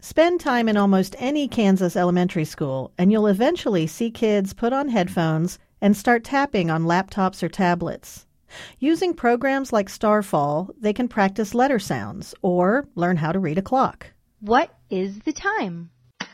Spend time in almost any Kansas elementary school, and you'll eventually see kids put on headphones and start tapping on laptops or tablets. Using programs like Starfall, they can practice letter sounds or learn how to read a clock. What is the time?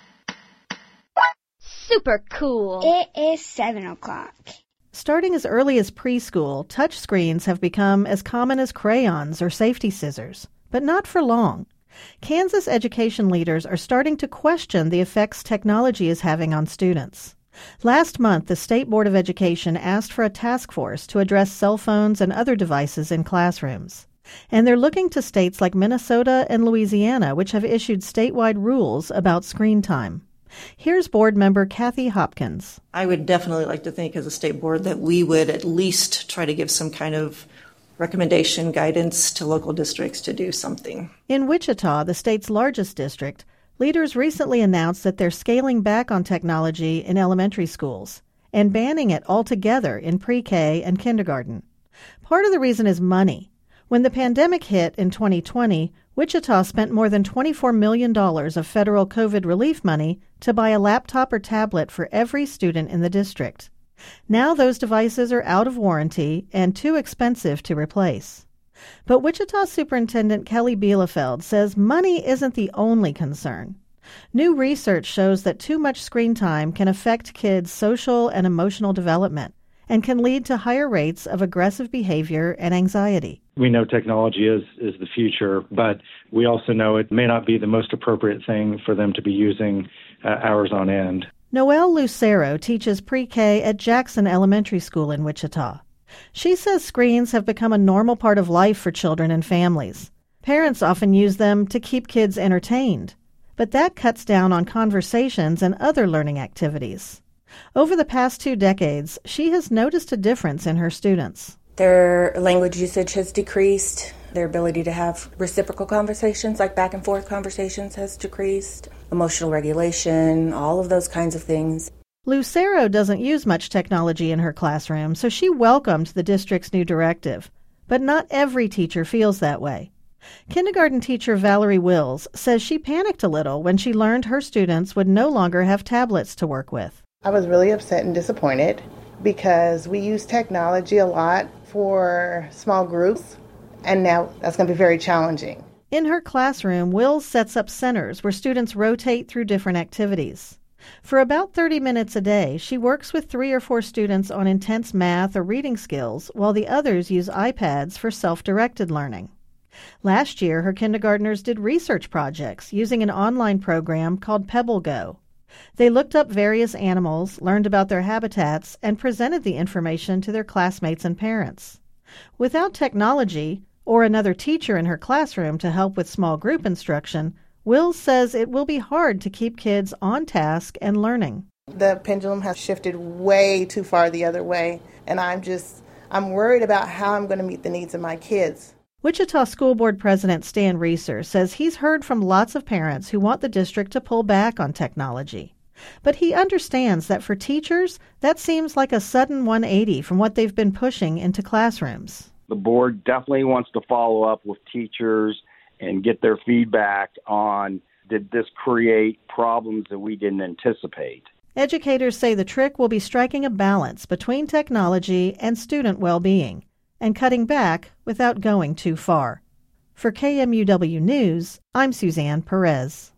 Super cool! It is 7 o'clock. Starting as early as preschool, touchscreens have become as common as crayons or safety scissors, but not for long. Kansas education leaders are starting to question the effects technology is having on students. Last month, the State Board of Education asked for a task force to address cell phones and other devices in classrooms. And they're looking to states like Minnesota and Louisiana, which have issued statewide rules about screen time. Here's board member Kathy Hopkins. I would definitely like to think as a state board that we would at least try to give some kind of recommendation, guidance to local districts to do something. In Wichita, the state's largest district, leaders recently announced that they're scaling back on technology in elementary schools and banning it altogether in pre-K and kindergarten. Part of the reason is money. When the pandemic hit in 2020, Wichita spent more than $24 million of federal COVID relief money to buy a laptop or tablet for every student in the district. Now those devices are out of warranty and too expensive to replace. But Wichita Superintendent Kelly Bielefeld says money isn't the only concern. New research shows that too much screen time can affect kids' social and emotional development and can lead to higher rates of aggressive behavior and anxiety. We know technology is the future, but we also know it may not be the most appropriate thing for them to be using hours on end. Noelle Lucero teaches pre-K at Jackson Elementary School in Wichita. She says screens have become a normal part of life for children and families. Parents often use them to keep kids entertained, but that cuts down on conversations and other learning activities. Over the past 2 decades, she has noticed a difference in her students. Their language usage has decreased. Their ability to have reciprocal conversations, like back and forth conversations, has decreased. Emotional regulation, all of those kinds of things. Lucero doesn't use much technology in her classroom, so she welcomed the district's new directive. But not every teacher feels that way. Kindergarten teacher Valerie Wills says she panicked a little when she learned her students would no longer have tablets to work with. I was really upset and disappointed because we use technology a lot for small groups, and now that's going to be very challenging. In her classroom, Wills sets up centers where students rotate through different activities. For about 30 minutes a day, she works with 3 or 4 students on intense math or reading skills, while the others use iPads for self-directed learning. Last year, her kindergartners did research projects using an online program called PebbleGo. They looked up various animals, learned about their habitats, and presented the information to their classmates and parents. Without technology, or another teacher in her classroom to help with small group instruction, Wills says it will be hard to keep kids on task and learning. The pendulum has shifted way too far the other way, and I'm worried about how I'm going to meet the needs of my kids. Wichita School Board President Stan Reeser says he's heard from lots of parents who want the district to pull back on technology. But he understands that for teachers, that seems like a sudden 180 from what they've been pushing into classrooms. The board definitely wants to follow up with teachers and get their feedback on, did this create problems that we didn't anticipate? Educators say the trick will be striking a balance between technology and student well-being, and cutting back without going too far. For KMUW News, I'm Suzanne Perez.